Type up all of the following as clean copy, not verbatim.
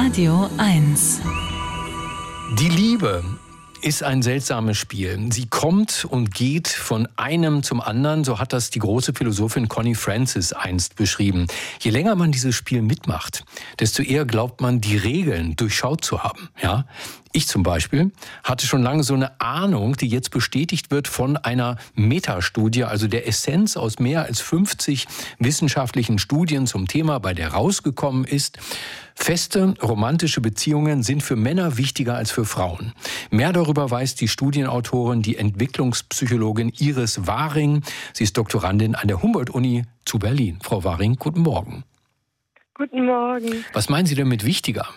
Radio 1. Die Liebe ist ein seltsames Spiel. Sie kommt und geht von einem zum anderen. So hat das die große Philosophin Connie Francis einst beschrieben. Je länger man dieses Spiel mitmacht, desto eher glaubt man, die Regeln durchschaut zu haben. Ja? Ich zum Beispiel hatte schon lange so eine Ahnung, die jetzt bestätigt wird von einer Metastudie, also der Essenz aus mehr als 50 wissenschaftlichen Studien zum Thema, bei der rausgekommen ist: Feste, romantische Beziehungen sind für Männer wichtiger als für Frauen. Mehr darüber weiß die Studienautorin, die Entwicklungspsychologin Iris Waring. Sie ist Doktorandin an der Humboldt-Uni zu Berlin. Frau Waring, guten Morgen. Guten Morgen. Was meinen Sie denn mit wichtiger?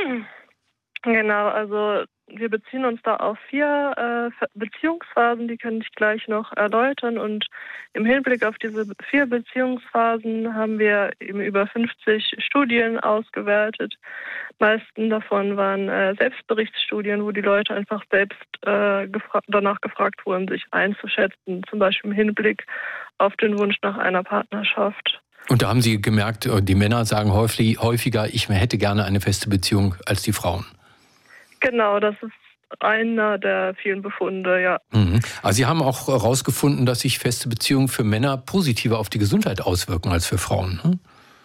Genau, also wir beziehen uns da auf 4 Beziehungsphasen, die kann ich gleich noch erläutern. Und im Hinblick auf diese 4 Beziehungsphasen haben wir eben über 50 Studien ausgewertet. Meisten davon waren Selbstberichtsstudien, wo die Leute einfach selbst danach gefragt wurden, sich einzuschätzen, zum Beispiel im Hinblick auf den Wunsch nach einer Partnerschaft. Und da haben Sie gemerkt, die Männer sagen häufiger, ich hätte gerne eine feste Beziehung als die Frauen. Genau, das ist einer der vielen Befunde, ja. Also Sie haben auch herausgefunden, dass sich feste Beziehungen für Männer positiver auf die Gesundheit auswirken als für Frauen. Hm?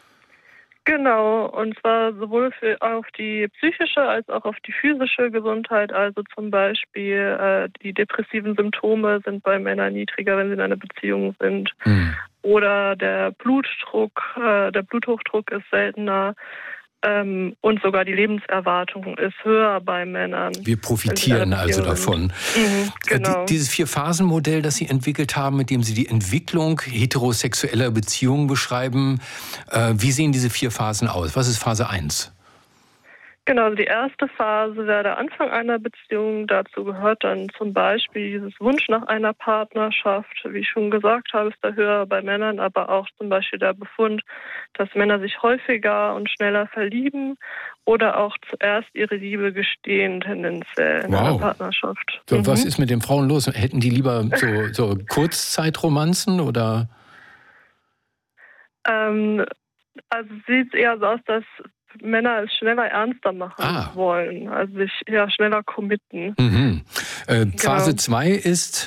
Genau, und zwar sowohl auf die psychische als auch auf die physische Gesundheit. Also zum Beispiel die depressiven Symptome sind bei Männern niedriger, wenn sie in einer Beziehung sind. Oder der Blutdruck, der Bluthochdruck ist seltener. Und sogar die Lebenserwartung ist höher bei Männern. Wir profitieren also davon. Genau. Dieses 4-Phasen-Modell, das Sie entwickelt haben, mit dem Sie die Entwicklung heterosexueller Beziehungen beschreiben, wie sehen diese 4 Phasen aus? Was ist Phase 1? Genau, also die erste Phase wäre der Anfang einer Beziehung. Dazu gehört dann zum Beispiel dieses Wunsch nach einer Partnerschaft. Wie ich schon gesagt habe, ist der höher bei Männern, aber auch zum Beispiel der Befund, dass Männer sich häufiger und schneller verlieben oder auch zuerst ihre Liebe gestehen, tendenziell in einer Partnerschaft. So, was ist mit den Frauen los? Hätten die lieber so Kurzzeitromanzen oder? Also sieht es eher so aus, dass Männer es schneller ernster machen wollen, also sich schneller committen. Phase 2 ist?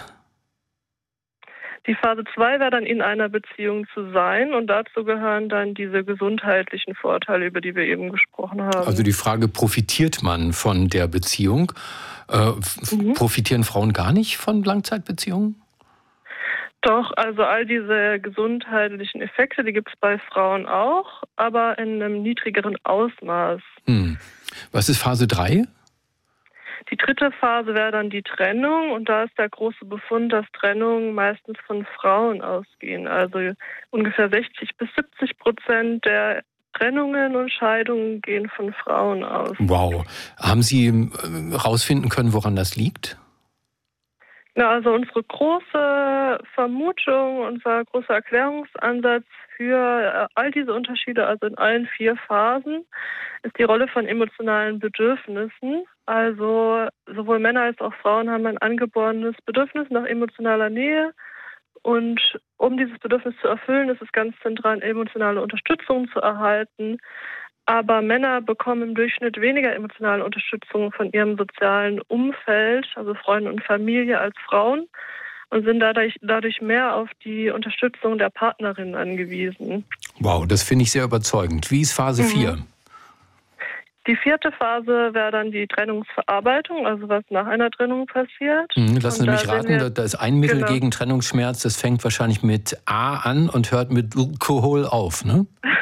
Die Phase 2 wäre dann, in einer Beziehung zu sein, und dazu gehören dann diese gesundheitlichen Vorteile, über die wir eben gesprochen haben. Also die Frage, profitiert man von der Beziehung? Profitieren Frauen gar nicht von Langzeitbeziehungen? Doch, also all diese gesundheitlichen Effekte, die gibt es bei Frauen auch, aber in einem niedrigeren Ausmaß. Was ist Phase 3? Die dritte Phase wäre dann die Trennung, und da ist der große Befund, dass Trennungen meistens von Frauen ausgehen. Also ungefähr 60-70% der Trennungen und Scheidungen gehen von Frauen aus. Wow. Haben Sie herausfinden können, woran das liegt? Ja, also unsere große Vermutung, unser großer Erklärungsansatz für all diese Unterschiede, also in allen 4 Phasen, ist die Rolle von emotionalen Bedürfnissen. Also sowohl Männer als auch Frauen haben ein angeborenes Bedürfnis nach emotionaler Nähe. Und um dieses Bedürfnis zu erfüllen, ist es ganz zentral, emotionale Unterstützung zu erhalten. Aber Männer bekommen im Durchschnitt weniger emotionale Unterstützung von ihrem sozialen Umfeld, also Freunde und Familie, als Frauen, und sind dadurch mehr auf die Unterstützung der Partnerin angewiesen. Wow, das finde ich sehr überzeugend. Wie ist Phase 4? Die 4. Phase wäre dann die Trennungsverarbeitung, also was nach einer Trennung passiert. Lassen Sie mich raten, da ist ein Mittel gegen Trennungsschmerz, das fängt wahrscheinlich mit A an und hört mit Alkohol auf, ne?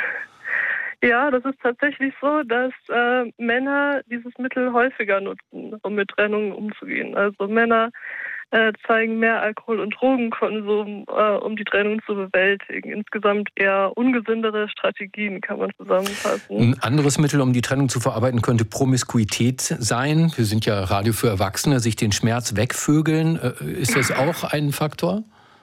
Ja, das ist tatsächlich so, dass Männer dieses Mittel häufiger nutzen, um mit Trennungen umzugehen. Also Männer zeigen mehr Alkohol- und Drogenkonsum, um die Trennung zu bewältigen. Insgesamt eher ungesündere Strategien, kann man zusammenfassen. Ein anderes Mittel, um die Trennung zu verarbeiten, könnte Promiskuität sein. Wir sind ja Radio für Erwachsene, sich den Schmerz wegvögeln. Ist das auch ein Faktor?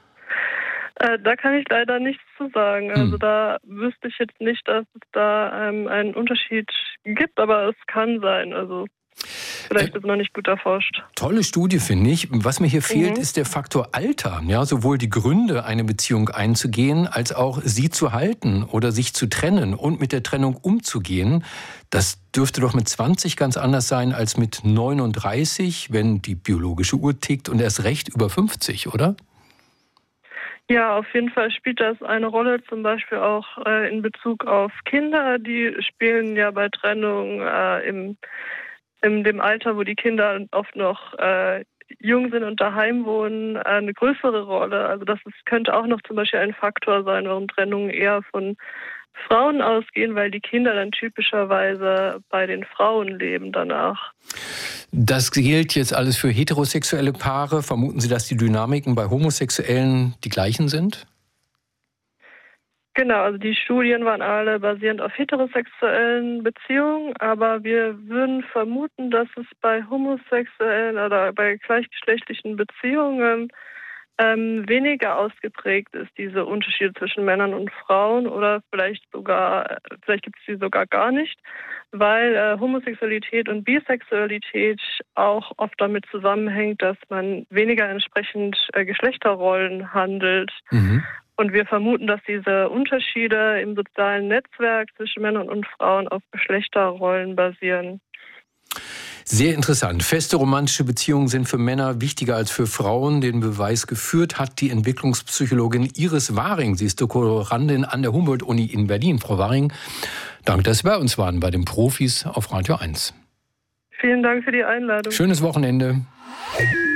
Da kann ich leider nichts zu sagen. Also da wüsste ich jetzt nicht, dass es da einen Unterschied gibt, aber es kann sein. Also vielleicht noch nicht gut erforscht. Tolle Studie, finde ich. Was mir hier fehlt, ist der Faktor Alter. Ja, sowohl die Gründe, eine Beziehung einzugehen, als auch sie zu halten oder sich zu trennen und mit der Trennung umzugehen. Das dürfte doch mit 20 ganz anders sein als mit 39, wenn die biologische Uhr tickt, und erst recht über 50, oder? Ja, auf jeden Fall spielt das eine Rolle, zum Beispiel auch in Bezug auf Kinder. Die spielen ja bei Trennung in dem Alter, wo die Kinder oft noch jung sind und daheim wohnen, eine größere Rolle. Also könnte auch noch zum Beispiel ein Faktor sein, warum Trennungen eher von Frauen ausgehen, weil die Kinder dann typischerweise bei den Frauen leben danach. Das gilt jetzt alles für heterosexuelle Paare. Vermuten Sie, dass die Dynamiken bei Homosexuellen die gleichen sind? Genau, also die Studien waren alle basierend auf heterosexuellen Beziehungen, aber wir würden vermuten, dass es bei homosexuellen oder bei gleichgeschlechtlichen Beziehungen weniger ausgeprägt ist, diese Unterschiede zwischen Männern und Frauen, oder vielleicht gibt es sie sogar gar nicht, weil Homosexualität und Bisexualität auch oft damit zusammenhängt, dass man weniger entsprechend Geschlechterrollen handelt. Mhm. Und wir vermuten, dass diese Unterschiede im sozialen Netzwerk zwischen Männern und Frauen auf Geschlechterrollen basieren. Sehr interessant. Feste romantische Beziehungen sind für Männer wichtiger als für Frauen. Den Beweis geführt hat die Entwicklungspsychologin Iris Waring. Sie ist Doktorandin an der Humboldt-Uni in Berlin. Frau Waring, danke, dass Sie bei uns waren, bei den Profis auf Radio 1. Vielen Dank für die Einladung. Schönes Wochenende.